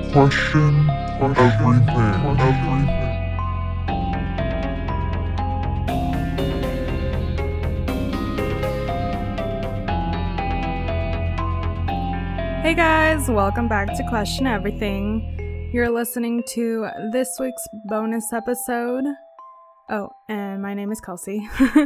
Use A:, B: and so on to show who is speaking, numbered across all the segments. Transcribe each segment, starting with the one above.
A: Question everything.
B: Hey guys, welcome back to Question Everything. You're listening to this week's bonus episode. Oh, and my name is Kelsey.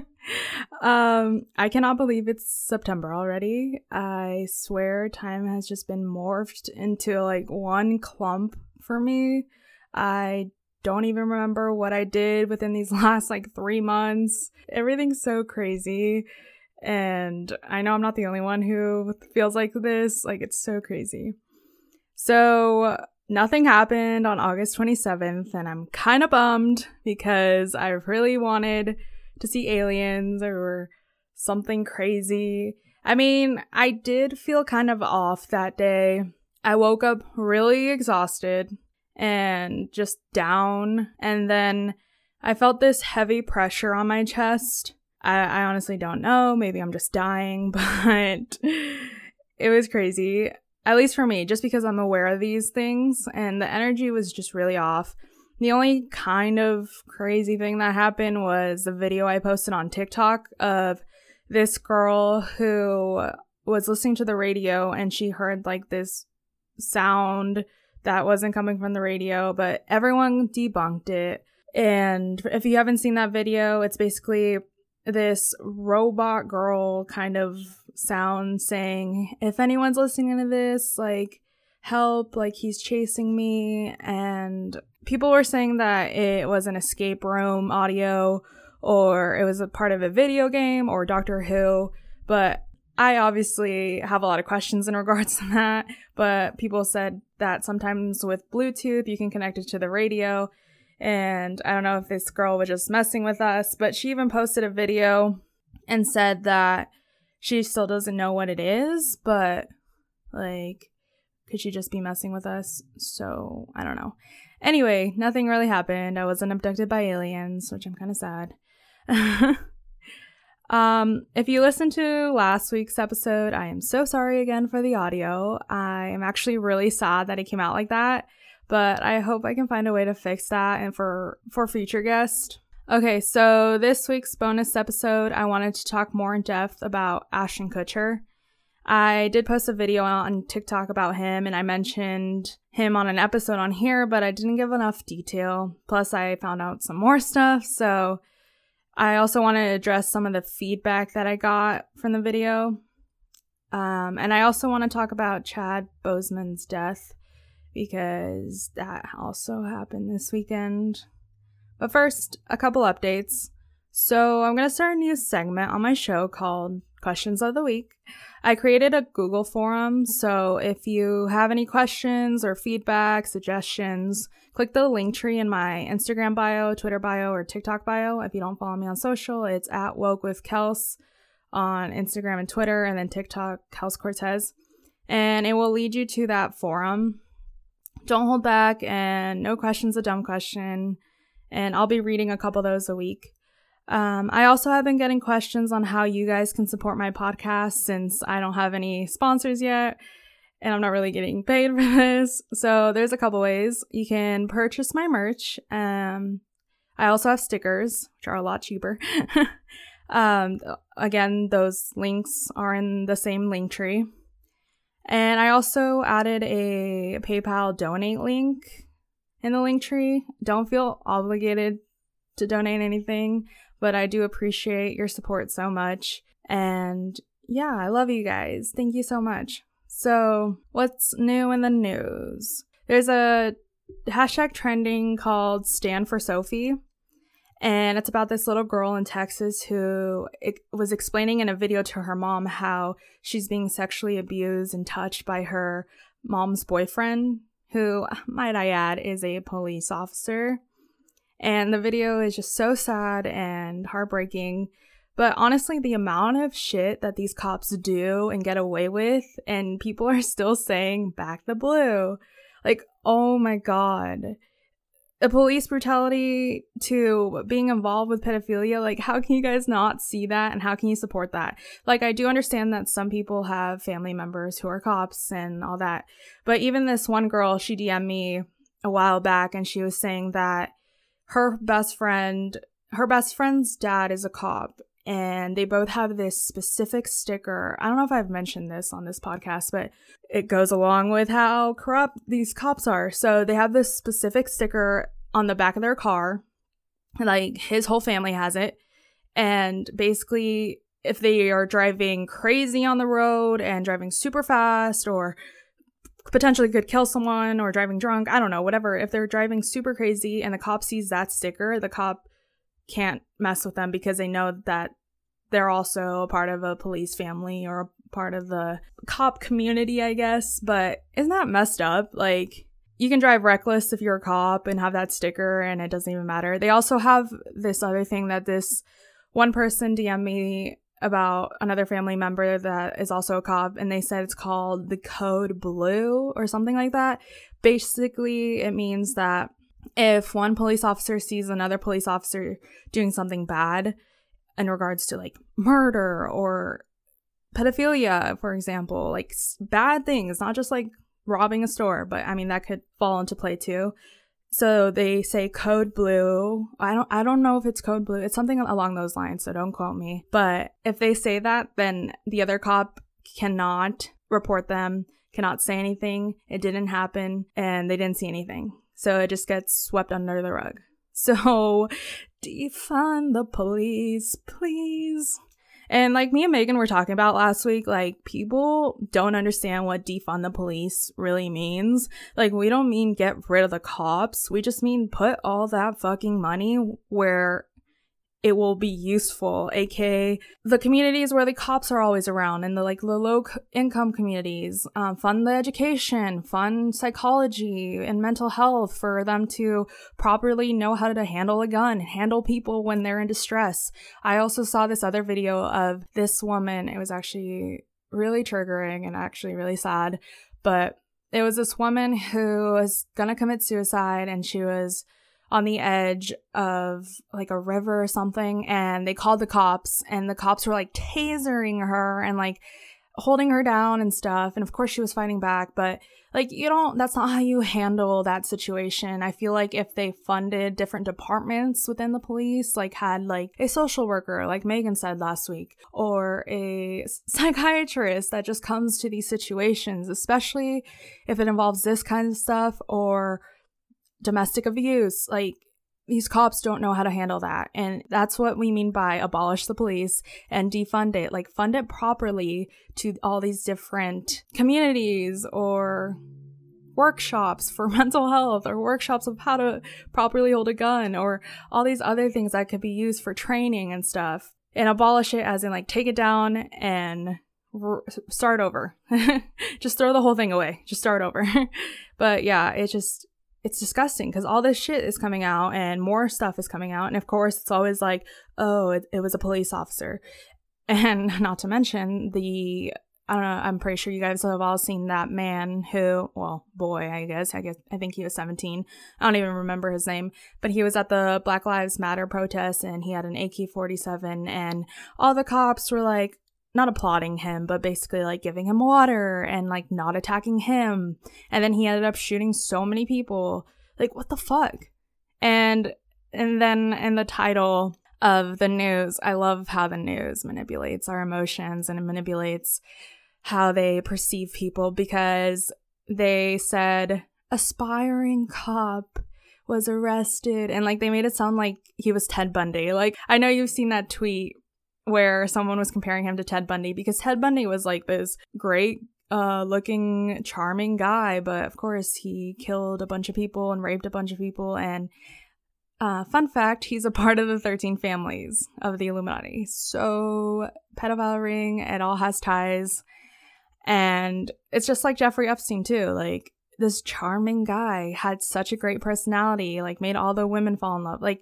B: I cannot believe it's September already. I swear time has just been morphed into like one clump for me. I don't even remember what I did within these last 3 months. Everything's so crazy. And I know I'm not the only one who feels like this. It's so crazy. So nothing happened on August 27th, and I'm kind of bummed because I really wanted to see aliens or something crazy. I mean, I did feel kind of off that day. I woke up really exhausted and just down, and then I felt this heavy pressure on my chest. I honestly don't know. Maybe I'm just dying, but it was crazy. At least for me, just because I'm aware of these things, and the energy was just really off. The only kind of crazy thing that happened was the video I posted on TikTok of this girl who was listening to the radio and she heard this sound that wasn't coming from the radio, but everyone debunked it. And if you haven't seen that video, it's basically this robot girl kind of sound saying, if anyone's listening to this, help, he's chasing me. And people were saying that it was an escape room audio, or it was a part of a video game, or Doctor Who. But I obviously have a lot of questions in regards to that. But people said that sometimes with Bluetooth, you can connect it to the radio. And I don't know if this girl was just messing with us, but she even posted a video and said that she still doesn't know what it is, but could she just be messing with us? So I don't know. Anyway, nothing really happened. I wasn't abducted by aliens, which I'm kind of sad. If you listened to last week's episode, I am so sorry again for the audio. I am actually really sad that it came out like that. But I hope I can find a way to fix that and for future guests. Okay, so this week's bonus episode, I wanted to talk more in depth about Ashton Kutcher. I did post a video on TikTok about him, and I mentioned him on an episode on here, but I didn't give enough detail. Plus, I found out some more stuff, so I also want to address some of the feedback that I got from the video. And I also want to talk about Chad Boseman's death, because that also happened this weekend. But first, a couple updates. So I'm going to start a new segment on my show called Questions of the Week. I created a Google forum, so if you have any questions or feedback, suggestions, click the link tree in my Instagram bio, Twitter bio, or TikTok bio. If you don't follow me on social, it's at WokeWithKels on Instagram and Twitter, and then TikTok, Kels Cortez. And it will lead you to that forum. Don't hold back, and no question's a dumb question, and I'll be reading a couple of those a week. I also have been getting questions on how you guys can support my podcast, since I don't have any sponsors yet, and I'm not really getting paid for this. So there's a couple ways. You can purchase my merch. I also have stickers, which are a lot cheaper. Again, those links are in the same link tree. And I also added a PayPal donate link in the link tree. Don't feel obligated to donate anything, but I do appreciate your support so much. And yeah, I love you guys. Thank you so much. So what's new in the news? There's a hashtag trending called Stand for Sophie. And it's about this little girl in Texas who was explaining in a video to her mom how she's being sexually abused and touched by her mom's boyfriend, who, might I add, is a police officer. And the video is just so sad and heartbreaking. But honestly, the amount of shit that these cops do and get away with, and people are still saying, back the blue. Oh my God. a police brutality to being involved with pedophilia. Like, how can you guys not see that, and how can you support that? Like, I do understand that some people have family members who are cops and all that, but even this one girl, she DM'd me a while back, and she was saying that her best friend's dad is a cop, and they both have this specific sticker. I don't know if I've mentioned this on this podcast, but it goes along with how corrupt these cops are. So they have this specific sticker on the back of their car. Like, his whole family has it. And basically, if they are driving crazy on the road and driving super fast, or potentially could kill someone, or driving drunk, I don't know, whatever. If they're driving super crazy and the cop sees that sticker, the cop can't mess with them because they know that they're also a part of a police family or a part of the cop community, I guess. But isn't that messed up? Like, you can drive reckless if you're a cop and have that sticker and it doesn't even matter. They also have this other thing that this one person DM'd me about another family member that is also a cop, and they said it's called the Code Blue or something like that. Basically, it means that if one police officer sees another police officer doing something bad in regards to like murder or pedophilia, for example, like bad things, not just like robbing a store, but I mean, that could fall into play too. So they say Code Blue. I don't know if it's Code Blue. It's something along those lines, so don't quote me. But if they say that, then the other cop cannot report them, cannot say anything. It didn't happen, and they didn't see anything. So it just gets swept under the rug. So defund the police, please. And like me and Megan were talking about last week, like, people don't understand what defund the police really means. Like, we don't mean get rid of the cops. We just mean put all that fucking money where it will be useful, aka the communities where the cops are always around, and the low income communities. Fund the education, fund psychology and mental health for them to properly know how to handle a gun, handle people when they're in distress. I also saw this other video of this woman. It was actually really triggering and actually really sad, but it was this woman who was gonna commit suicide, and she was on the edge of like a river or something, and they called the cops, and the cops were like tasering her and like holding her down and stuff. And of course she was fighting back, but like, that's not how you handle that situation. I feel like if they funded different departments within the police, like had like a social worker, like Megan said last week, or a psychiatrist that just comes to these situations, especially if it involves this kind of stuff or domestic abuse, like, these cops don't know how to handle that. And that's what we mean by abolish the police and defund it. Like, fund it properly to all these different communities, or workshops for mental health, or workshops of how to properly hold a gun, or all these other things that could be used for training and stuff. And abolish it as in like take it down and start over. Just throw the whole thing away. Just start over. But yeah, it's disgusting because all this shit is coming out and more stuff is coming out. And of course, it's always like, oh, it was a police officer. And not to mention I don't know, I'm pretty sure you guys have all seen that man who, well, boy, I think he was 17. I don't even remember his name, but he was at the Black Lives Matter protest, and he had an AK-47, and all the cops were like, not applauding him, but basically like giving him water and like not attacking him. And then he ended up shooting so many people. Like, what the fuck? And then in the title of the news, I love how the news manipulates our emotions and it manipulates how they perceive people, because they said aspiring cop was arrested, and like they made it sound like he was Ted Bundy. Like, I know you've seen that tweet where someone was comparing him to Ted Bundy, because Ted Bundy was like this great looking, charming guy, but of course he killed a bunch of people and raped a bunch of people. And fun fact, he's a part of the 13 families of the Illuminati. So pedophile ring, it all has ties. And it's just like Jeffrey Epstein too. Like, this charming guy had such a great personality, like made all the women fall in love. Like,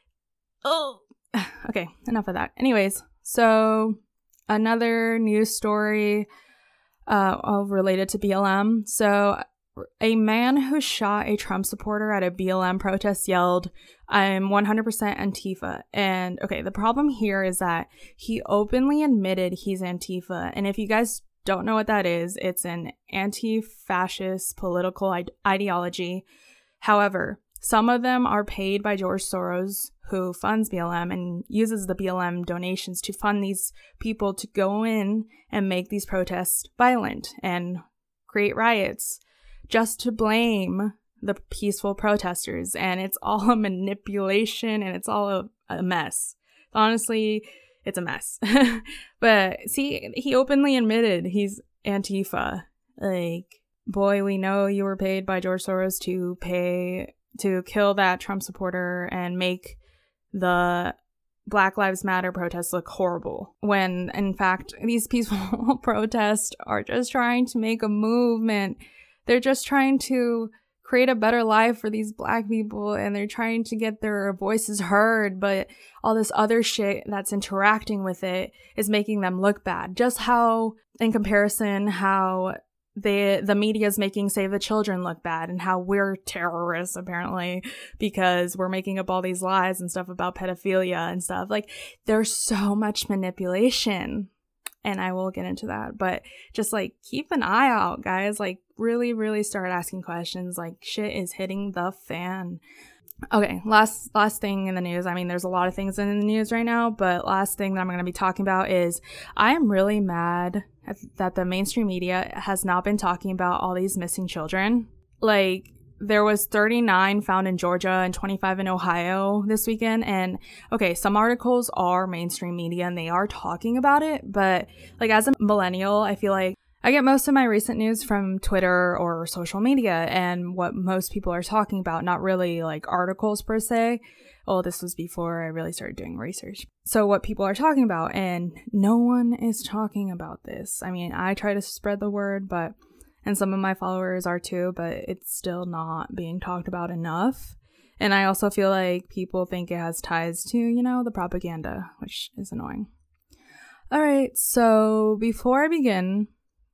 B: oh, okay, enough of that. Anyways, so another news story related to BLM. So A man who shot a Trump supporter at a BLM protest yelled, "I'm 100% Antifa." And okay, the problem here is that he openly admitted he's Antifa. And if you guys don't know what that is, it's an anti-fascist political ideology. However, some of them are paid by George Soros, who funds BLM and uses the BLM donations to fund these people to go in and make these protests violent and create riots just to blame the peaceful protesters. And it's all a manipulation and it's all a mess. Honestly, it's a mess. But see, he openly admitted he's Antifa. Like, boy, we know you were paid by George Soros to kill that Trump supporter and make the Black Lives Matter protests look horrible, when in fact these peaceful protests are just trying to make a movement. They're just trying to create a better life for these Black people, and they're trying to get their voices heard, but all this other shit that's interacting with it is making them look bad. Just how, in comparison, how the media is making Save the Children look bad, and how we're terrorists apparently because we're making up all these lies and stuff about pedophilia and stuff. Like, there's so much manipulation, and I will get into that, but just like keep an eye out, guys. Like, really, really start asking questions. Like, shit is hitting the fan. Okay, last thing in the news. I mean, there's a lot of things in the news right now, but last thing that I'm going to be talking about is I am really mad that the mainstream media has not been talking about all these missing children. Like, there was 39 found in Georgia and 25 in Ohio this weekend. And okay, some articles are mainstream media and they are talking about it, but like, as a millennial, I feel like I get most of my recent news from Twitter or social media and what most people are talking about, not really like articles per se. Well, this was before I really started doing research. So what people are talking about, and no one is talking about this. I mean, I try to spread the word, and some of my followers are too, but it's still not being talked about enough. And I also feel like people think it has ties to, the propaganda, which is annoying. All right, so before I begin,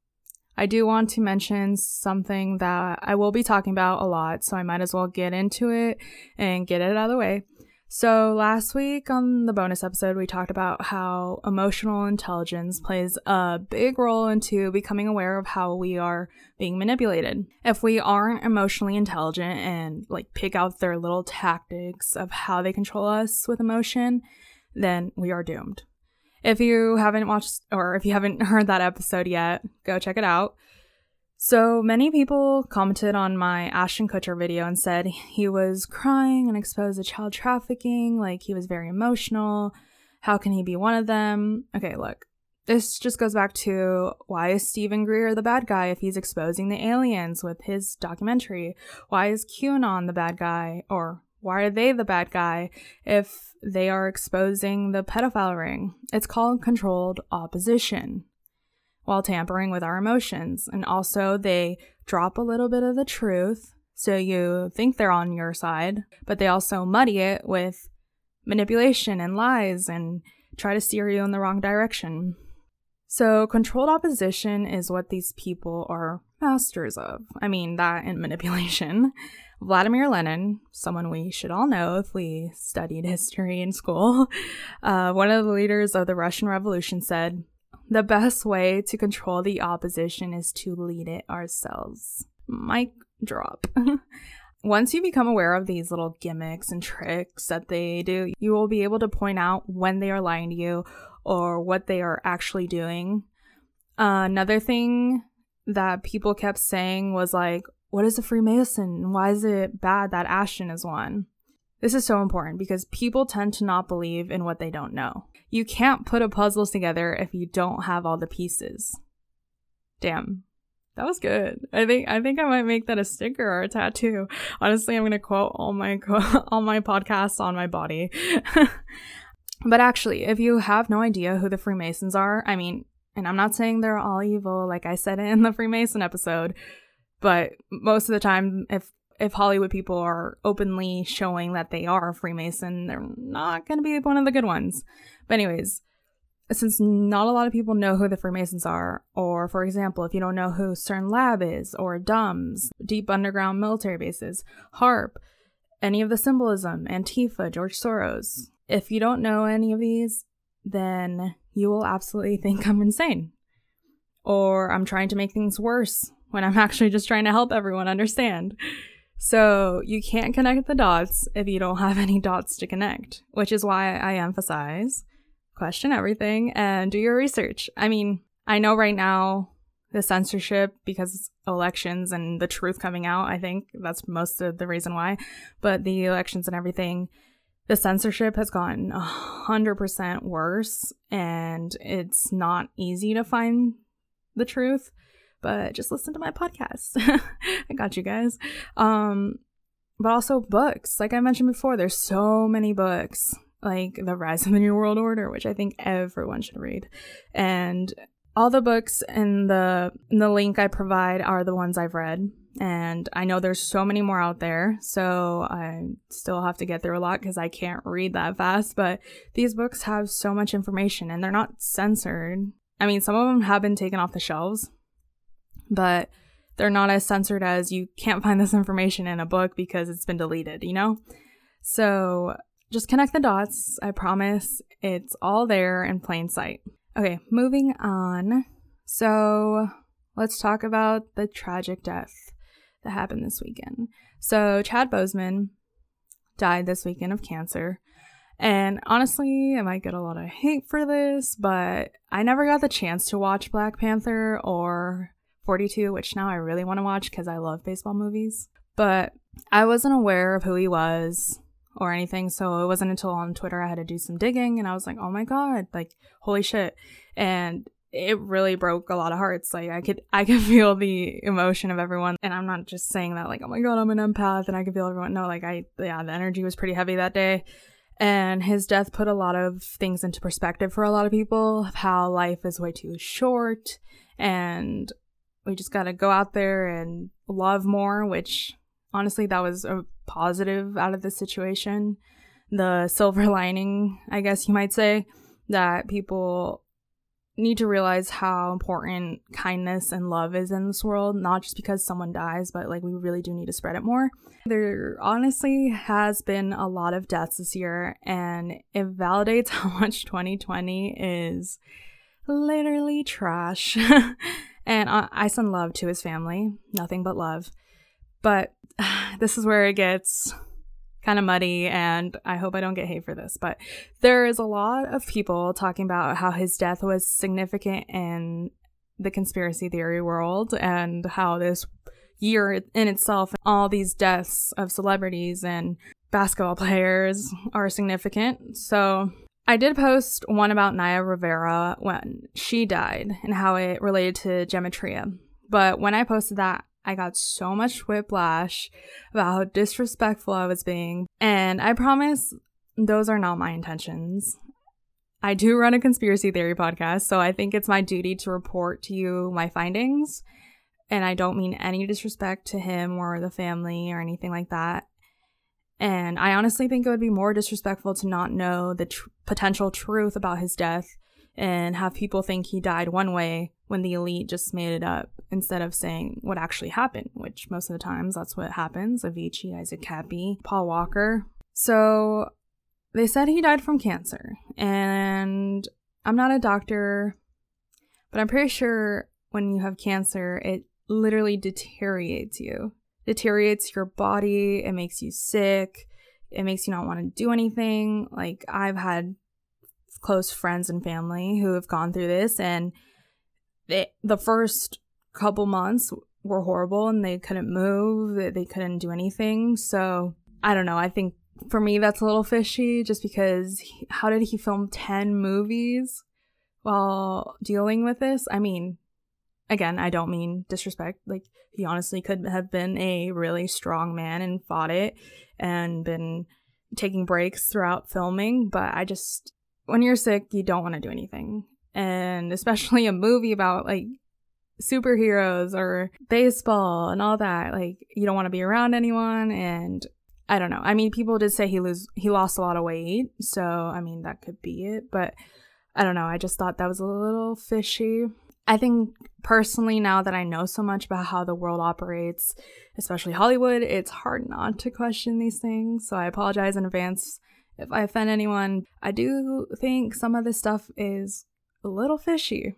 B: I do want to mention something that I will be talking about a lot, so I might as well get into it and get it out of the way. So last week on the bonus episode, we talked about how emotional intelligence plays a big role into becoming aware of how we are being manipulated. If we aren't emotionally intelligent and like pick out their little tactics of how they control us with emotion, then we are doomed. If you haven't watched, or if you haven't heard that episode yet, go check it out. So many people commented on my Ashton Kutcher video and said he was crying and exposed to child trafficking, like he was very emotional. How can he be one of them? Okay, look, this just goes back to, why is Stephen Greer the bad guy if he's exposing the aliens with his documentary? Why is QAnon the bad guy? Or why are they the bad guy if they are exposing the pedophile ring? It's called controlled opposition, while tampering with our emotions. And also, they drop a little bit of the truth, so you think they're on your side, but they also muddy it with manipulation and lies and try to steer you in the wrong direction. So controlled opposition is what these people are masters of. I mean, that and manipulation. Vladimir Lenin, someone we should all know if we studied history in school, one of the leaders of the Russian Revolution, said, "The best way to control the opposition is to lead it ourselves." Mic drop. Once you become aware of these little gimmicks and tricks that they do, you will be able to point out when they are lying to you or what they are actually doing. Another thing that people kept saying was like, what is a Freemason? Why is it bad that Ashton is one? This is so important because people tend to not believe in what they don't know. You can't put a puzzle together if you don't have all the pieces. Damn, that was good. I think I might make that a sticker or a tattoo. Honestly, I'm gonna quote all my podcasts on my body. But actually, if you have no idea who the Freemasons are, I mean, and I'm not saying they're all evil, like I said in the Freemason episode, but most of the time, if Hollywood people are openly showing that they are a Freemason, they're not going to be one of the good ones. But anyways, since not a lot of people know who the Freemasons are, or for example, if you don't know who CERN Lab is, or DUMS, Deep Underground Military Bases, HARP, any of the symbolism, Antifa, George Soros, if you don't know any of these, then you will absolutely think I'm insane. Or I'm trying to make things worse when I'm actually just trying to help everyone understand. So you can't connect the dots if you don't have any dots to connect, which is why I emphasize question everything and do your research. I mean, I know right now the censorship, because it's elections and the truth coming out, I think that's most of the reason why, but the elections and everything, the censorship has gotten 100% worse, and it's not easy to find the truth, but just listen to my podcast. I got you guys. But also books. Like I mentioned before, there's so many books, like The Rise of the New World Order, which I think everyone should read. And all the books in the link I provide are the ones I've read. And I know there's so many more out there, so I still have to get through a lot because I can't read that fast. But these books have so much information, and they're not censored. I mean, some of them have been taken off the shelves, but they're not as censored as you can't find this information in a book because it's been deleted, you know? So just connect the dots. I promise it's all there in plain sight. Okay, moving on. So let's talk about the tragic death that happened this weekend. So Chad Boseman died this weekend of cancer. And honestly, I might get a lot of hate for this, but I never got the chance to watch Black Panther or 42, which now I really want to watch because I love baseball movies. But I wasn't aware of who he was or anything, so it wasn't until on Twitter I had to do some digging, and I was like, oh my god, like, holy shit. And it really broke a lot of hearts. Like, I could feel the emotion of everyone, and I'm not just saying that like, oh my god, I'm an empath and I can feel everyone. No, like, the energy was pretty heavy that day. And his death put a lot of things into perspective for a lot of people, of how life is way too short, and we just gotta go out there and love more, which honestly, that was a positive out of this situation. The silver lining, I guess you might say, that people need to realize how important kindness and love is in this world, not just because someone dies, but like, we really do need to spread it more. There honestly has been a lot of deaths this year, and it validates how much 2020 is literally trash. And I send love to his family, nothing but love. But this is where it gets kind of muddy, and I hope I don't get hate for this, but there is a lot of people talking about how his death was significant in the conspiracy theory world, and how this year in itself, all these deaths of celebrities and basketball players are significant. So I did post one about Naya Rivera when she died and how it related to gematria, but when I posted that, I got so much whiplash about how disrespectful I was being. And I promise those are not my intentions. I do run a conspiracy theory podcast, so I think it's my duty to report to you my findings. And I don't mean any disrespect to him or the family or anything like that. And I honestly think it would be more disrespectful to not know the potential truth about his death and have people think he died one way when the elite just made it up, instead of saying what actually happened, which most of the times that's what happens. Avicii, Isaac Cappy, Paul Walker. So they said he died from cancer, and I'm not a doctor, but I'm pretty sure when you have cancer, it literally deteriorates you. Deteriorates your body, it makes you sick, it makes you not want to do anything. Like, I've had close friends and family who have gone through this, and the first couple months were horrible, and they couldn't move, they couldn't do anything. So I don't know, I think for me that's a little fishy, just because how did he film 10 movies while dealing with this? I mean, again, I don't mean disrespect, like, he honestly could have been a really strong man and fought it and been taking breaks throughout filming, but I just, when you're sick, you don't want to do anything. And especially a movie about like superheroes or baseball and all that, like, you don't want to be around anyone. And I don't know, I mean, people did say he lost a lot of weight, so I mean, that could be it, but I don't know, I just thought that was a little fishy. I think personally, now that I know so much about how the world operates, especially Hollywood, it's hard not to question these things. So I apologize in advance if I offend anyone. I do think some of this stuff is a little fishy.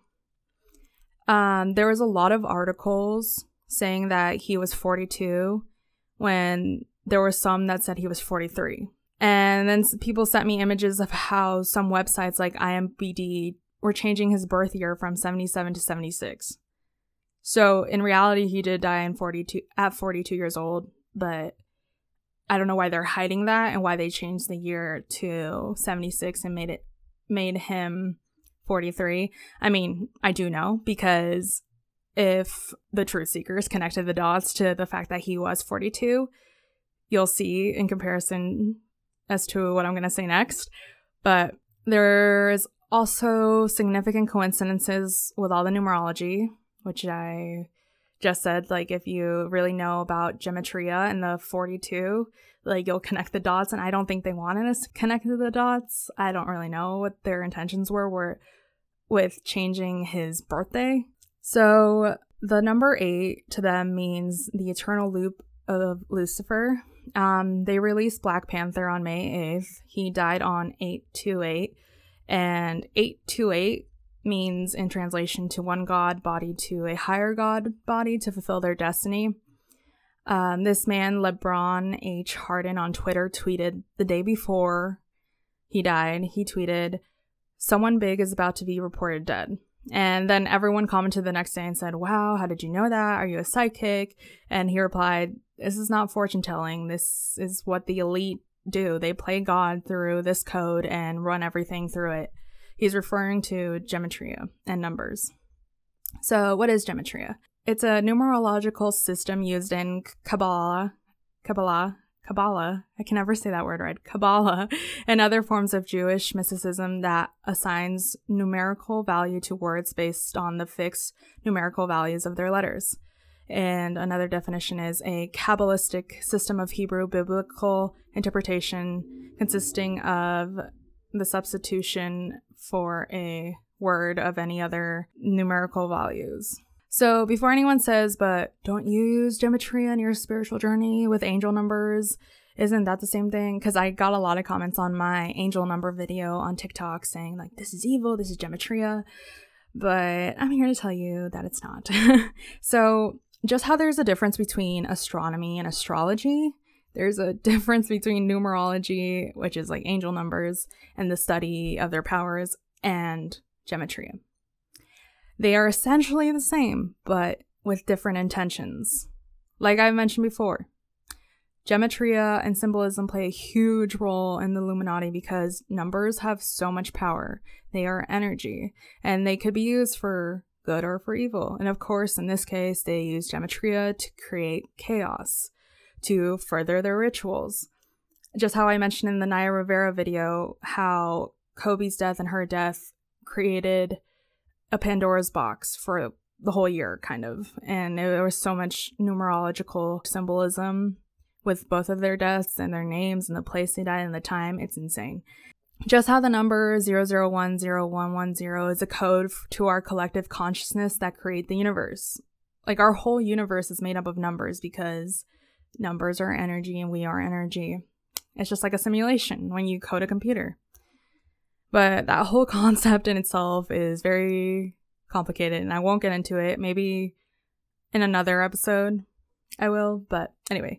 B: There was a lot of articles saying that he was 42 when there were some that said he was 43. And then people sent me images of how some websites like IMDb were changing his birth year from 77 to 76. So in reality, he did die at 42 years old, but I don't know why they're hiding that and why they changed the year to 76 and made him 43. I mean, I do know, because if the truth seekers connected the dots to the fact that he was 42, you'll see in comparison as to what I'm going to say next. But there's also significant coincidences with all the numerology, which I just said. Like, if you really know about gematria and the 42, like, you'll connect the dots. And I don't think they wanted us to connect the dots. I don't really know what their intentions were with changing his birthday. So the number 8 to them means the eternal loop of Lucifer. They released Black Panther on May 8th. He died on 8/28. And 8/28 means, in translation, to one god body to a higher god body to fulfill their destiny. This man, LeBron H. Harden, on Twitter tweeted the day before he died. He tweeted, "Someone big is about to be reported dead." And then everyone commented the next day and said, "Wow, how did you know that? Are you a psychic?" And he replied, "This is not fortune telling. This is what the elite do. They play God through this code and run everything through it." He's referring to gematria and numbers. So what is gematria? It's a numerological system used in Kabbalah, I can never say that word right, Kabbalah, and other forms of Jewish mysticism that assigns numerical value to words based on the fixed numerical values of their letters. And another definition is a Kabbalistic system of Hebrew biblical interpretation consisting of the substitution for a word of any other numerical values. So before anyone says, "But don't you use gematria in your spiritual journey with angel numbers? Isn't that the same thing?" Because I got a lot of comments on my angel number video on TikTok saying, like, "This is evil, this is gematria." But I'm here to tell you that it's not. So just how there's a difference between astronomy and astrology, there's a difference between numerology, which is like angel numbers and the study of their powers, and gematria. They are essentially the same, but with different intentions. Like I mentioned before, gematria and symbolism play a huge role in the Illuminati because numbers have so much power. They are energy, and they could be used for good or for evil. And of course, in this case, they use gematria to create chaos, to further their rituals. Just how I mentioned in the Naya Rivera video, how Kobe's death and her death created a Pandora's box for the whole year, kind of. And there was so much numerological symbolism with both of their deaths and their names and the place they died and the time. It's insane. Just how the number 0010110 is a code to our collective consciousness that create the universe. Like, our whole universe is made up of numbers because numbers are energy and we are energy. It's just like a simulation when you code a computer. But that whole concept in itself is very complicated, and I won't get into it. Maybe in another episode I will, but anyway.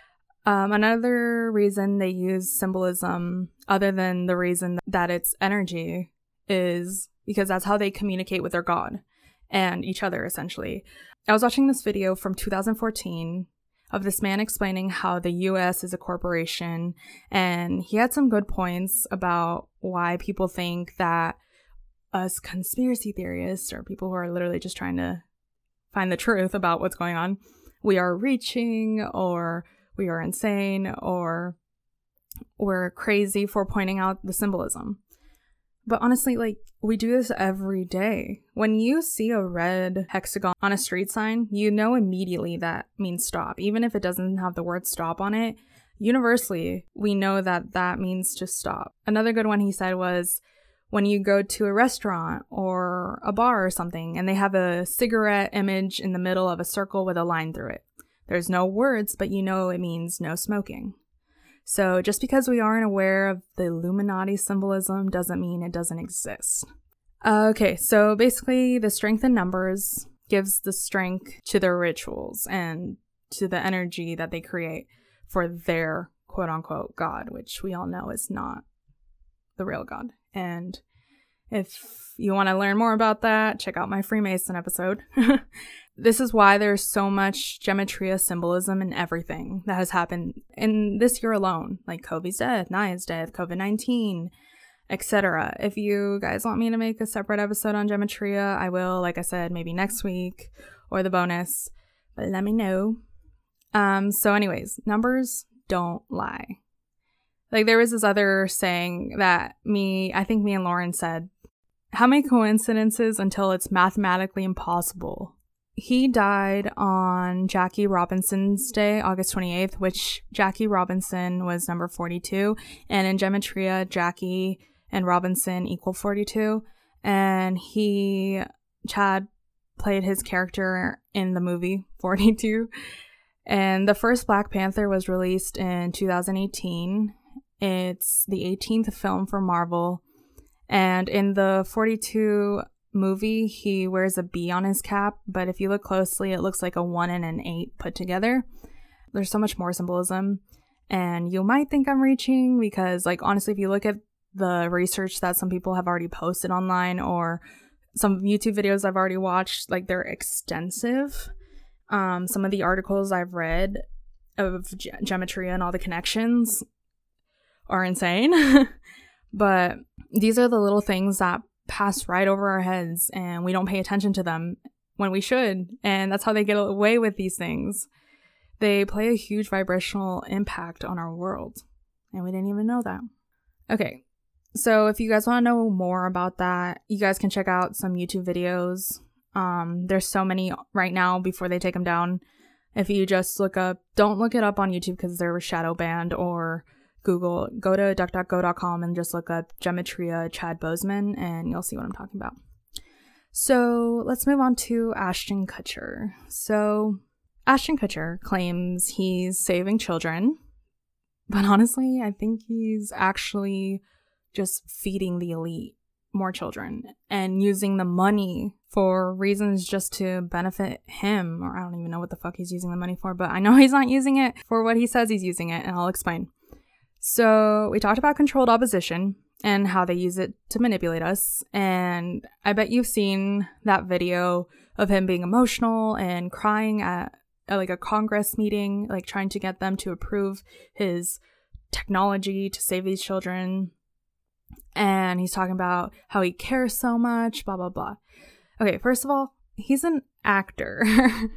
B: Another reason they use symbolism, other than the reason that it's energy, is because that's how they communicate with their god and each other, essentially. I was watching this video from 2014 of this man explaining how the US is a corporation, and he had some good points about why people think that us conspiracy theorists, or people who are literally just trying to find the truth about what's going on, we are reaching, or we are insane, or we're crazy for pointing out the symbolism. But honestly, like, we do this every day. When you see a red hexagon on a street sign, you know immediately that means stop. Even if it doesn't have the word stop on it, universally, we know that that means to stop. Another good one he said was, when you go to a restaurant or a bar or something and they have a cigarette image in the middle of a circle with a line through it. There's no words, but you know it means no smoking. So just because we aren't aware of the Illuminati symbolism doesn't mean it doesn't exist. Okay, so basically the strength in numbers gives the strength to their rituals and to the energy that they create for their quote-unquote God, which we all know is not the real God. And if you want to learn more about that, check out my Freemason episode. This is why there's so much gematria symbolism in everything that has happened in this year alone, like Kobe's death, Naya's death, COVID-19, etc. If you guys want me to make a separate episode on gematria, I will, like I said, maybe next week or the bonus, but let me know. So anyways, numbers don't lie. Like there was this other saying that I think me and Lauren said, how many coincidences until it's mathematically impossible? He died on Jackie Robinson's day, August 28th, which Jackie Robinson was number 42. And in gematria, Jackie and Robinson equal 42. And Chad played his character in the movie 42. And the first Black Panther was released in 2018. It's the 18th film for Marvel. And in the 42 movie, he wears a B on his cap, but if you look closely, it looks like a 1 and an 8 put together. There's so much more symbolism, and you might think I'm reaching because, like, honestly, if you look at the research that some people have already posted online or some YouTube videos I've already watched, like, they're extensive. Some of the articles I've read of gematria and all the connections are insane. But these are the little things that pass right over our heads and we don't pay attention to them when we should. And that's how they get away with these things. They play a huge vibrational impact on our world. And we didn't even know that. Okay. So if you guys want to know more about that, you guys can check out some YouTube videos. There's so many right now before they take them down. If you just don't look it up on YouTube because they're shadow banned, or Google, go to duckduckgo.com and just look up gematria Chad Boseman and you'll see what I'm talking about. So let's move on to Ashton Kutcher. So Ashton Kutcher claims he's saving children, but honestly, I think he's actually just feeding the elite more children and using the money for reasons just to benefit him, or I don't even know what the fuck he's using the money for, but I know he's not using it for what he says he's using it, and I'll explain. So we talked about controlled opposition and how they use it to manipulate us. And I bet you've seen that video of him being emotional and crying at like a Congress meeting, like trying to get them to approve his technology to save these children. And he's talking about how he cares so much, blah, blah, blah. Okay, first of all, he's an actor.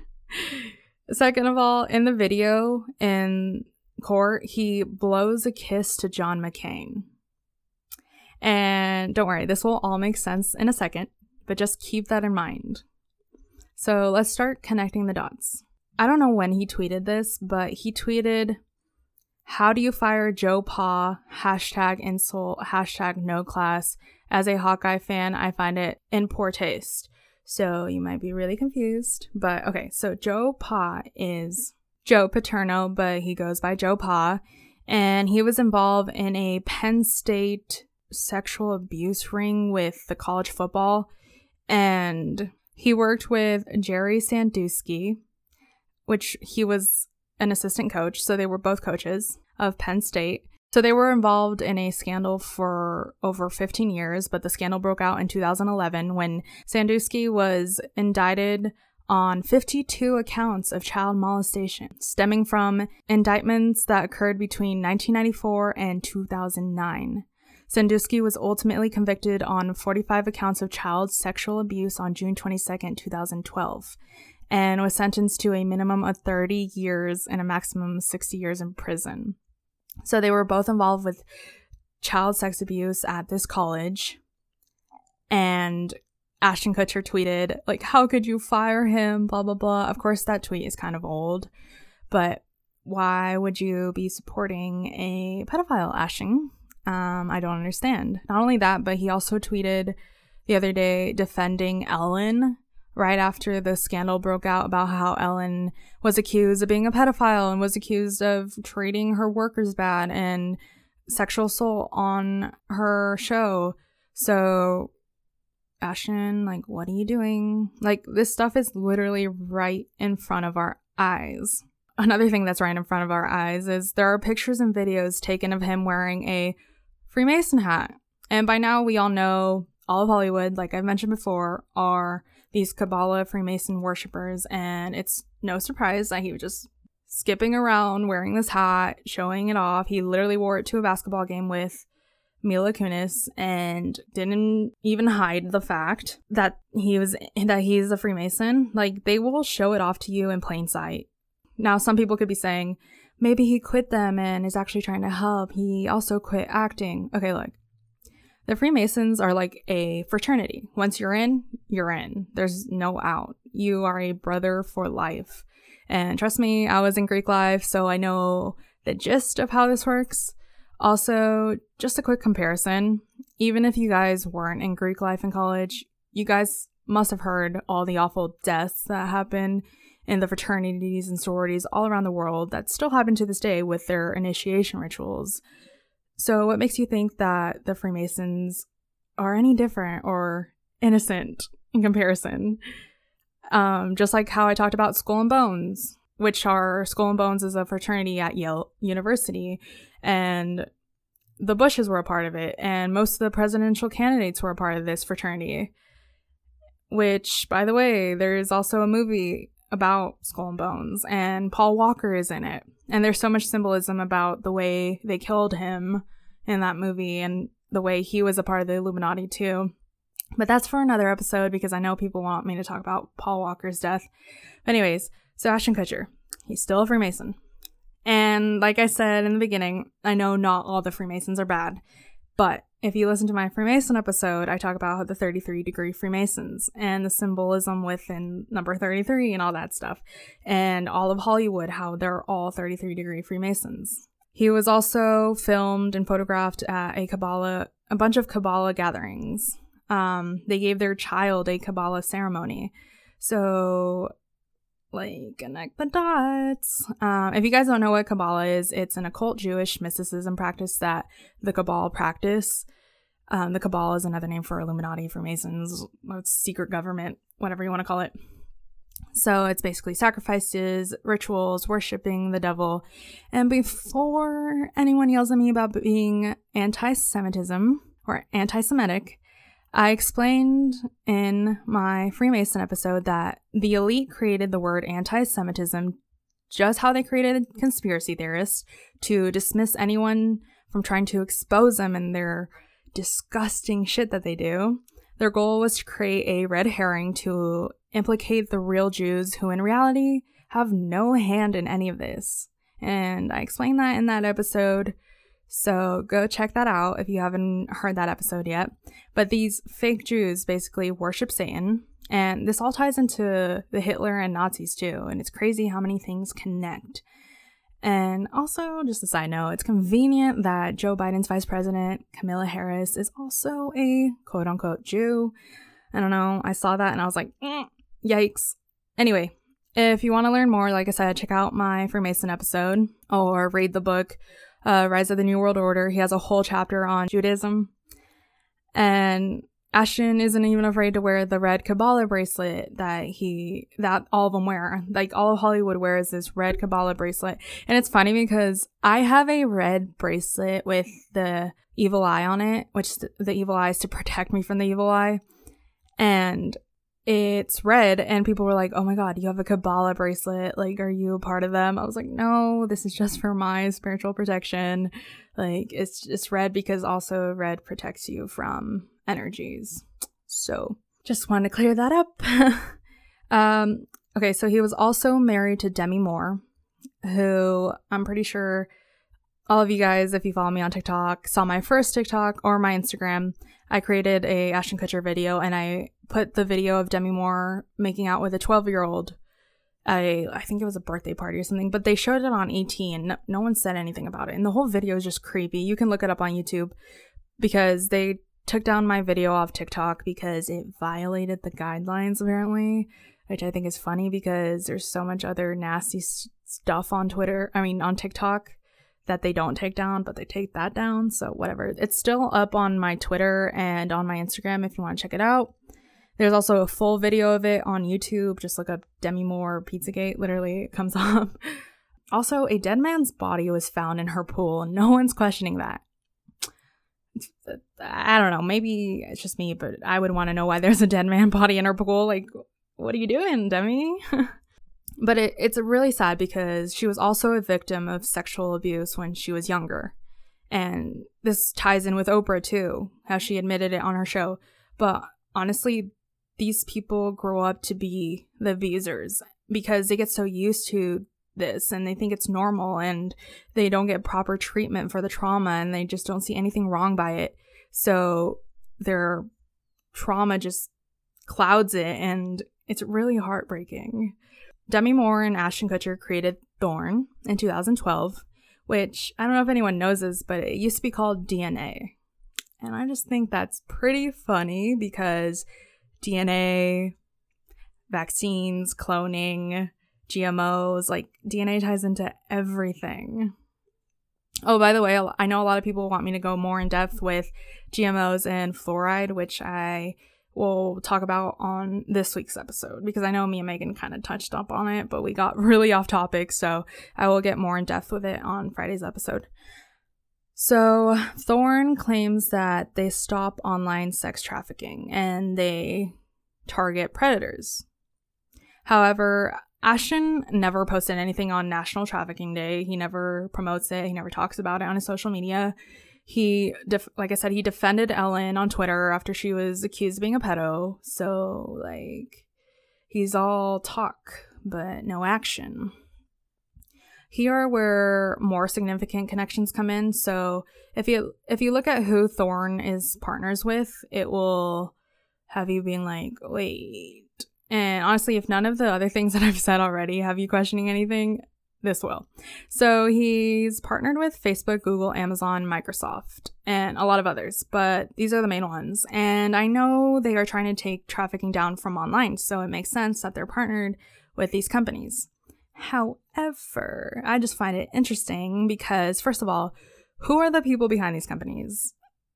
B: Second of all, in the video, in court, he blows a kiss to John McCain. And don't worry, this will all make sense in a second, but just keep that in mind. So let's start connecting the dots. I don't know when he tweeted this, but he tweeted, "How do you fire Joe Pa? #insult, #no class. As a Hawkeye fan, I find it in poor taste." So you might be really confused, but okay, so Joe Pa is Joe Paterno, but he goes by Joe Pa, and he was involved in a Penn State sexual abuse ring with the college football, and he worked with Jerry Sandusky, which he was an assistant coach, so they were both coaches of Penn State. So they were involved in a scandal for over 15 years, but the scandal broke out in 2011 when Sandusky was indicted on 52 accounts of child molestation, stemming from indictments that occurred between 1994 and 2009. Sandusky was ultimately convicted on 45 accounts of child sexual abuse on June 22, 2012, and was sentenced to a minimum of 30 years and a maximum of 60 years in prison. So they were both involved with child sex abuse at this college, and Ashton Kutcher tweeted, like, "How could you fire him? Blah, blah, blah." Of course, that tweet is kind of old, but why would you be supporting a pedophile, Ashton? I don't understand. Not only that, but he also tweeted the other day defending Ellen right after the scandal broke out about how Ellen was accused of being a pedophile and was accused of treating her workers bad and sexual assault on her show. So, Ashton, like, what are you doing? Like, this stuff is literally right in front of our eyes. Another thing that's right in front of our eyes is there are pictures and videos taken of him wearing a Freemason hat. And by now, we all know all of Hollywood, like I've mentioned before, are these Kabbalah Freemason worshippers, and it's no surprise that he was just skipping around wearing this hat, showing it off. He literally wore it to a basketball game with Mila Kunis and didn't even hide the fact that he's a Freemason. Like, they will show it off to you in plain sight. Now, some people could be saying, maybe he quit them and is actually trying to help. He also quit acting. Okay, look. The Freemasons are like a fraternity. Once you're in, you're in. There's no out. You are a brother for life. And trust me, I was in Greek life, so I know the gist of how this works. Also, just a quick comparison. Even if you guys weren't in Greek life in college, you guys must have heard all the awful deaths that happen in the fraternities and sororities all around the world that still happen to this day with their initiation rituals. So what makes you think that the Freemasons are any different or innocent in comparison? Just like how I talked about Skull and Bones, Skull and Bones is a fraternity at Yale University, and the Bushes were a part of it, and most of the presidential candidates were a part of this fraternity. Which, by the way, there is also a movie about Skull and Bones, and Paul Walker is in it. And there's so much symbolism about the way they killed him in that movie and the way he was a part of the Illuminati too. But that's for another episode because I know people want me to talk about Paul Walker's death. But anyways, so Ashton Kutcher, he's still a Freemason. And like I said in the beginning, I know not all the Freemasons are bad. But if you listen to my Freemason episode, I talk about the 33-degree Freemasons and the symbolism within number 33 and all that stuff. And all of Hollywood, how they're all 33-degree Freemasons. He was also filmed and photographed at a bunch of Kabbalah gatherings. They gave their child a Kabbalah ceremony. So, like, connect the dots. If you guys don't know what Kabbalah is, it's an occult Jewish mysticism practice that the Cabal practice. The Cabal is another name for Illuminati, Freemasons, secret government, whatever you want to call it. So it's basically sacrifices, rituals, worshipping the devil. And before anyone yells at me about being anti-Semitism or anti-Semitic, I explained in my Freemason episode that the elite created the word anti-Semitism just how they created conspiracy theorists to dismiss anyone from trying to expose them in their disgusting shit that they do. Their goal was to create a red herring to implicate the real Jews who in reality have no hand in any of this. And I explained that in that episode. So go check that out if you haven't heard that episode yet. But these fake Jews basically worship Satan. And this all ties into the Hitler and Nazis too. And it's crazy how many things connect. And also, just a side note, it's convenient that Joe Biden's vice president, Kamala Harris, is also a quote-unquote Jew. I don't know. I saw that and I was like, yikes. Anyway, if you want to learn more, like I said, check out my Freemason episode or read the book Rise of the New World Order. He has a whole chapter on Judaism. And Ashton isn't even afraid to wear the red Kabbalah bracelet that all of them wear. Like, all of Hollywood wears this red Kabbalah bracelet. And it's funny because I have a red bracelet with the evil eye on it, which the evil eye is to protect me from the evil eye. And it's red, and people were like, oh my god, you have a Kabbalah bracelet, like, are you a part of them? I was like, no, this is just for my spiritual protection. Like, it's just red because also red protects you from energies. So just wanted to clear that up. Okay, so he was also married to Demi Moore, who I'm pretty sure all of you guys, if you follow me on TikTok, saw my first TikTok or my Instagram. I created a Ashton Kutcher video, and I put the video of Demi Moore making out with a 12-year-old I think it was a birthday party or something, but they showed it on ET and no one said anything about it. And the whole video is just creepy. You can look it up on YouTube because they took down my video off TikTok because it violated the guidelines apparently, which I think is funny because there's so much other nasty stuff on TikTok that they don't take down, but they take that down. So whatever. It's still up on my Twitter and on my Instagram if you want to check it out. There's also a full video of it on YouTube. Just look up Demi Moore Pizzagate. Literally, it comes up. Also, a dead man's body was found in her pool. No one's questioning that. I don't know. Maybe it's just me, but I would want to know why there's a dead man body in her pool. Like, what are you doing, Demi? But it's really sad because she was also a victim of sexual abuse when she was younger. And this ties in with Oprah, too, how she admitted it on her show. But honestly, these people grow up to be the abusers because they get so used to this and they think it's normal and they don't get proper treatment for the trauma and they just don't see anything wrong by it. So their trauma just clouds it and it's really heartbreaking. Demi Moore and Ashton Kutcher created Thorn in 2012, which I don't know if anyone knows this, but it used to be called DNA. And I just think that's pretty funny because DNA, vaccines, cloning, GMOs, like DNA ties into everything. Oh, by the way, I know a lot of people want me to go more in depth with GMOs and fluoride, which I will talk about on this week's episode because I know me and Megan kind of touched up on it, but we got really off topic, so I will get more in depth with it on Friday's episode. So Thorn claims that they stop online sex trafficking and they target predators. However, Ashton never posted anything on National Trafficking Day. He never promotes it. He never talks about it on his social media. Like I said, he defended Ellen on Twitter after she was accused of being a pedo. So, like, he's all talk, but no action. Here are where more significant connections come in. So if you look at who Thorn is partners with, it will have you being like, wait. And honestly, if none of the other things that I've said already have you questioning anything, this will. So he's partnered with Facebook, Google, Amazon, Microsoft, and a lot of others, but these are the main ones. And I know they are trying to take trafficking down from online, so it makes sense that they're partnered with these companies. However, I just find it interesting because, first of all, who are the people behind these companies?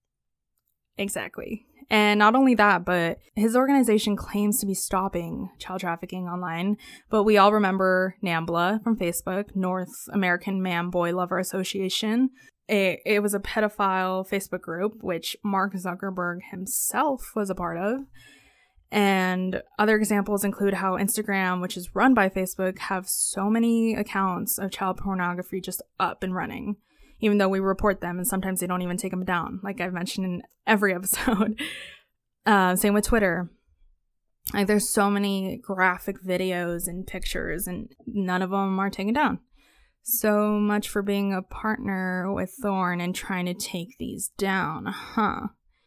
B: Exactly. And not only that, but his organization claims to be stopping child trafficking online. But we all remember NAMBLA from Facebook, North American Man Boy Lover Association. It was a pedophile Facebook group, which Mark Zuckerberg himself was a part of. And other examples include how Instagram, which is run by Facebook, have so many accounts of child pornography just up and running, even though we report them and sometimes they don't even take them down, like I've mentioned in every episode. Same with Twitter. Like, there's so many graphic videos and pictures and none of them are taken down. So much for being a partner with Thorn and trying to take these down, huh?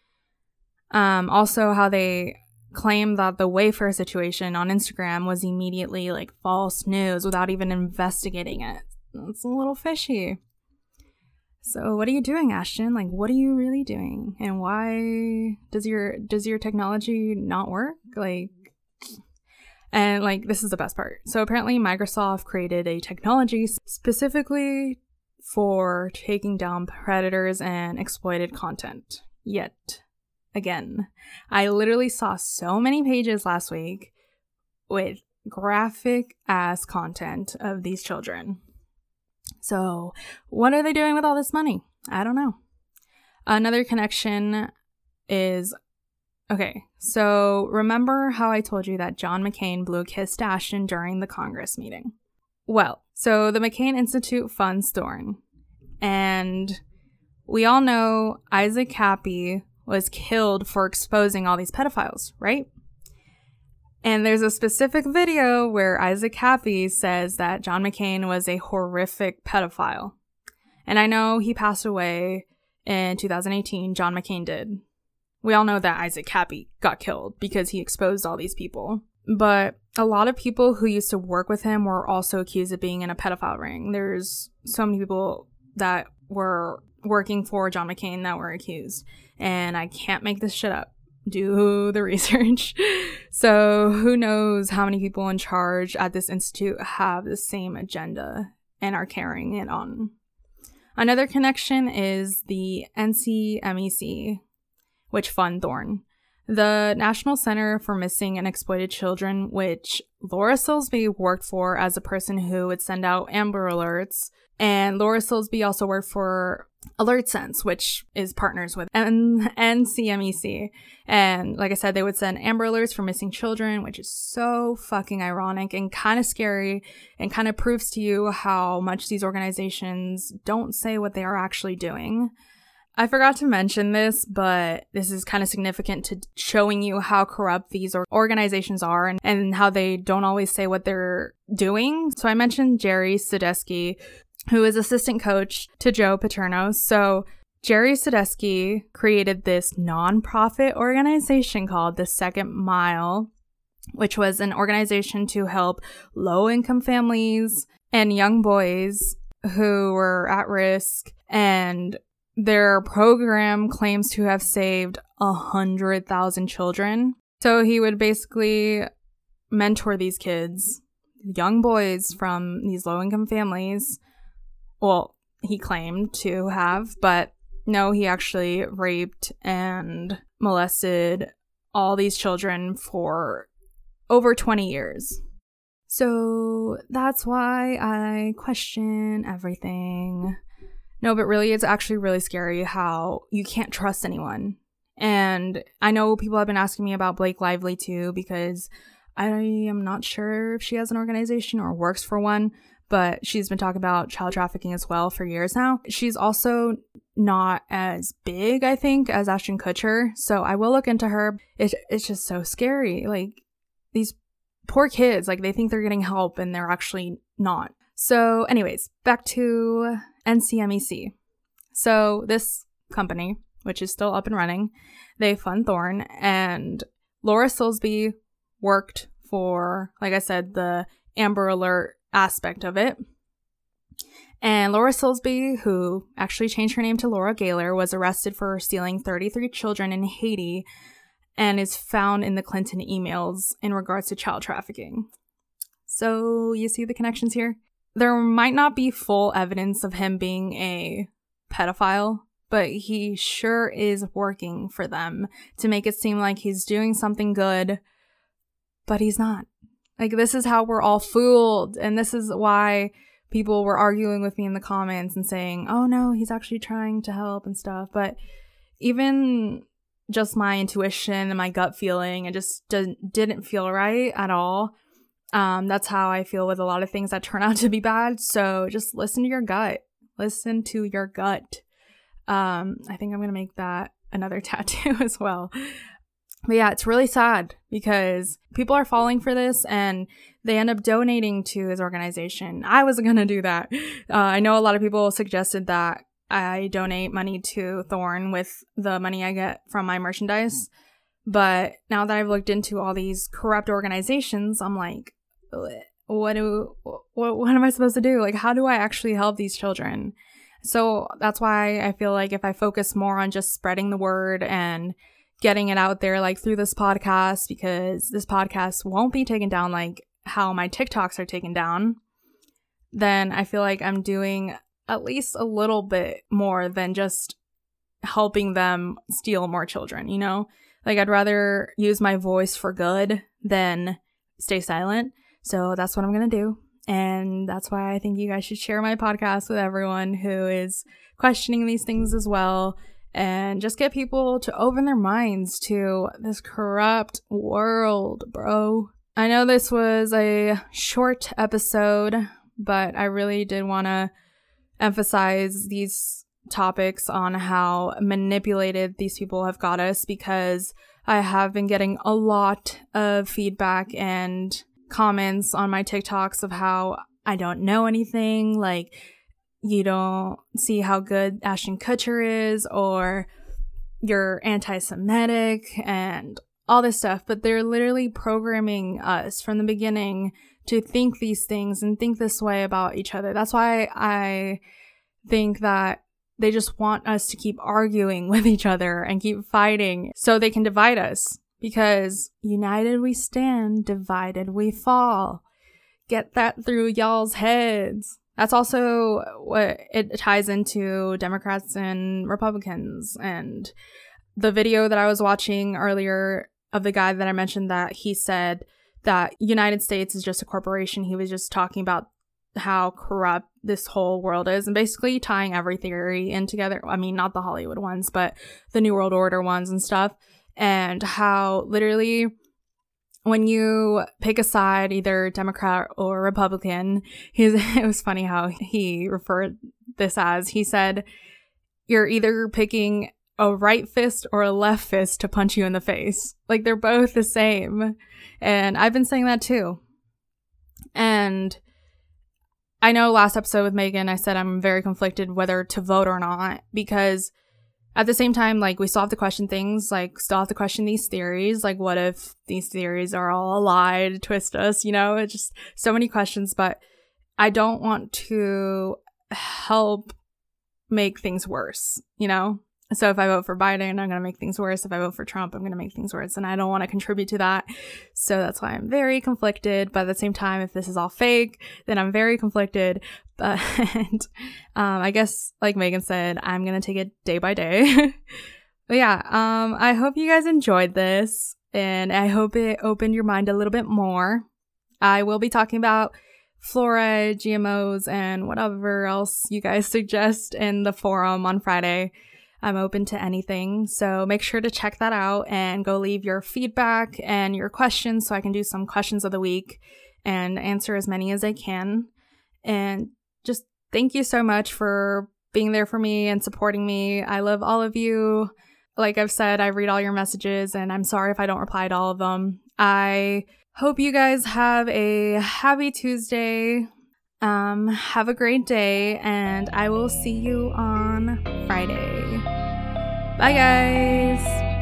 B: Also, how they claim that the Wayfair situation on Instagram was immediately like false news without even investigating it. That's a little fishy. So what are you doing, Ashton? Like, what are you really doing? And why does your technology not work? And this is the best part. So apparently Microsoft created a technology specifically for taking down predators and exploited content. Yet again, I literally saw so many pages last week with graphic ass content of these children. So what are they doing with all this money? I don't know. Another connection is, okay, so remember how I told you that John McCain blew a kiss to Ashton during the Congress meeting? Well, so the McCain Institute funds Thorn. And we all know Isaac Kappy was killed for exposing all these pedophiles, right? And there's a specific video where Isaac Kappy says that John McCain was a horrific pedophile. And I know he passed away in 2018, John McCain did. We all know that Isaac Kappy got killed because he exposed all these people. But a lot of people who used to work with him were also accused of being in a pedophile ring. There's so many people that were working for John McCain that were accused. And I can't make this shit up. Do the research. So who knows how many people in charge at this institute have the same agenda and are carrying it on. Another connection is the NCMEC, which fund Thorn. The National Center for Missing and Exploited Children, which Laura Silsby worked for as a person who would send out Amber Alerts. And Laura Silsby also worked for AlertSense, which is partners with NCMEC. And like I said, they would send Amber Alerts for missing children, which is so fucking ironic and kind of scary and kind of proves to you how much these organizations don't say what they are actually doing. I forgot to mention this, but this is kind of significant to showing you how corrupt these organizations are and how they don't always say what they're doing. So I mentioned Jerry Sadecki, who is assistant coach to Joe Paterno. So Jerry Sadecki created this nonprofit organization called The Second Mile, which was an organization to help low-income families and young boys who were at risk, and their program claims to have saved 100,000 children. So he would basically mentor these kids, young boys from these low-income families. Well, he claimed to have, but no, he actually raped and molested all these children for over 20 years. So that's why I question everything. No, but really, it's actually really scary how you can't trust anyone. And I know people have been asking me about Blake Lively too, because I am not sure if she has an organization or works for one, but she's been talking about child trafficking as well for years now. She's also not as big, I think, as Ashton Kutcher, so I will look into her. It's just so scary. Like, these poor kids, like, they think they're getting help and they're actually not. So anyways, back to NCMEC. So this company, which is still up and running, they fund Thorn, and Laura Silsby worked for, like I said, the Amber Alert aspect of it. And Laura Silsby, who actually changed her name to Laura Gaylor, was arrested for stealing 33 children in Haiti and is found in the Clinton emails in regards to child trafficking. So you see the connections here? There might not be full evidence of him being a pedophile, but he sure is working for them to make it seem like he's doing something good, but he's not. Like, this is how we're all fooled, and this is why people were arguing with me in the comments and saying, oh no, he's actually trying to help and stuff. But even just my intuition and my gut feeling, it just didn't feel right at all. That's how I feel with a lot of things that turn out to be bad. So just listen to your gut. Listen to your gut. I think I'm going to make that another tattoo as well. But yeah, it's really sad because people are falling for this and they end up donating to his organization. I wasn't going to do that. I know a lot of people suggested that I donate money to Thorn with the money I get from my merchandise. But now that I've looked into all these corrupt organizations, I'm like, what am I supposed to do? Like, how do I actually help these children? So that's why I feel like if I focus more on just spreading the word and getting it out there, like through this podcast, because this podcast won't be taken down like how my TikToks are taken down, then I feel like I'm doing at least a little bit more than just helping them steal more children, you know? Like, I'd rather use my voice for good than stay silent. So that's what I'm going to do. And that's why I think you guys should share my podcast with everyone who is questioning these things as well. And just get people to open their minds to this corrupt world, bro. I know this was a short episode, but I really did want to emphasize these topics on how manipulated these people have got us, because I have been getting a lot of feedback and comments on my TikToks of how I don't know anything, like, you don't see how good Ashton Kutcher is, or you're anti-Semitic, and all this stuff, but they're literally programming us from the beginning to think these things and think this way about each other. That's why I think that they just want us to keep arguing with each other and keep fighting so they can divide us, because united we stand, divided we fall. Get that through y'all's heads. That's also what it ties into Democrats and Republicans. And the video that I was watching earlier of the guy that I mentioned that he said that United States is just a corporation. He was just talking about how corrupt this whole world is and basically tying every theory in together. I mean, not the Hollywood ones, but the New World Order ones and stuff. And how literally when you pick a side, either Democrat or Republican, it was funny how he referred this as, he said, you're either picking a right fist or a left fist to punch you in the face. Like, they're both the same. And I've been saying that too. And I know last episode with Megan, I said I'm very conflicted whether to vote or not, because at the same time, like, we still have to question things, like, still have to question these theories. Like, what if these theories are all a lie to twist us? You know, it's just so many questions, but I don't want to help make things worse, you know? So if I vote for Biden, I'm going to make things worse. If I vote for Trump, I'm going to make things worse. And I don't want to contribute to that. So that's why I'm very conflicted. But at the same time, if this is all fake, then I'm very conflicted. But I guess, like Megan said, I'm going to take it day by day. But yeah, I hope you guys enjoyed this. And I hope it opened your mind a little bit more. I will be talking about fluoride, GMOs, and whatever else you guys suggest in the forum on Friday. I'm open to anything, so make sure to check that out and go leave your feedback and your questions so I can do some questions of the week and answer as many as I can. And just thank you so much for being there for me and supporting me. I love all of you. Like I've said, I read all your messages, and I'm sorry if I don't reply to all of them. I hope you guys have a happy Tuesday. Have a great day, and I will see you on Friday. Bye, guys.